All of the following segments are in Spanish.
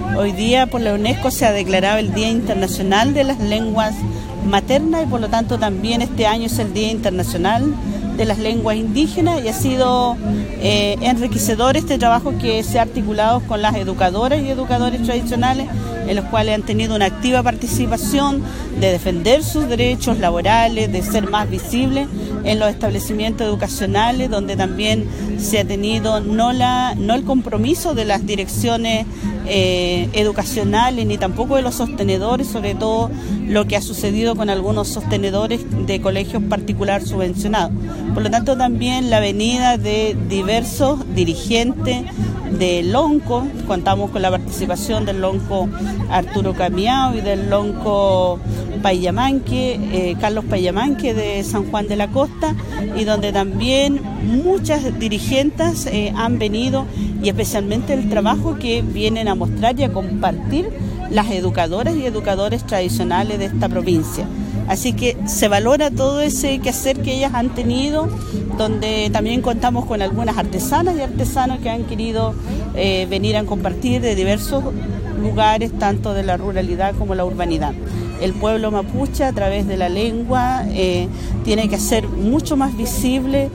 Hoy día por la UNESCO se ha declarado el Día Internacional de las Lenguas Maternas y por lo tanto también este año es el Día Internacional de las Lenguas Indígenas y ha sido enriquecedor este trabajo que se ha articulado con las educadoras y educadores tradicionales, en los cuales han tenido una activa participación de defender sus derechos laborales, de ser más visibles en los establecimientos educacionales, donde también se ha tenido no el compromiso de las direcciones educacionales ni tampoco de los sostenedores, sobre todo lo que ha sucedido con algunos sostenedores de colegios particular subvencionados. Por lo tanto, también la venida de diversos dirigentes del Lonco, contamos con la participación del Lonco Arturo Camiao y del Lonco Payamanque, Carlos Payamanque de San Juan de la Costa, y donde también muchas dirigentes han venido, y especialmente el trabajo que vienen a mostrar y a compartir las educadoras y educadores tradicionales de esta provincia. Así que se valora todo ese quehacer que ellas han tenido, donde también contamos con algunas artesanas y artesanos que han querido venir a compartir de diversos lugares, tanto de la ruralidad como la urbanidad. El pueblo mapuche, a través de la lengua, tiene que ser mucho más visible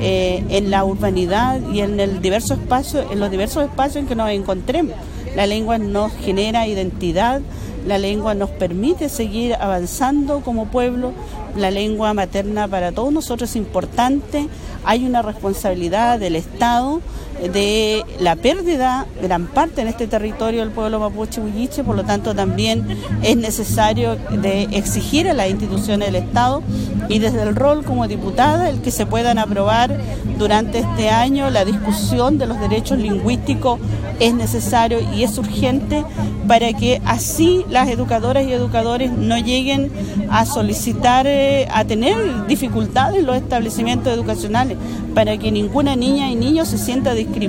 en la urbanidad y en los diversos espacios en que nos encontremos. La lengua nos genera identidad, la lengua nos permite seguir avanzando como pueblo. La lengua materna para todos nosotros es importante. Hay una responsabilidad del Estado de la pérdida, gran parte en este territorio del pueblo mapuche huilliche, por lo tanto también es necesario de exigir a las instituciones del Estado y desde el rol como diputada el que se puedan aprobar durante este año la discusión de los derechos lingüísticos es necesario y es urgente para que así las educadoras y educadores no lleguen a solicitar, a tener dificultades en los establecimientos educacionales, para que ninguna niña y niño se sienta discriminada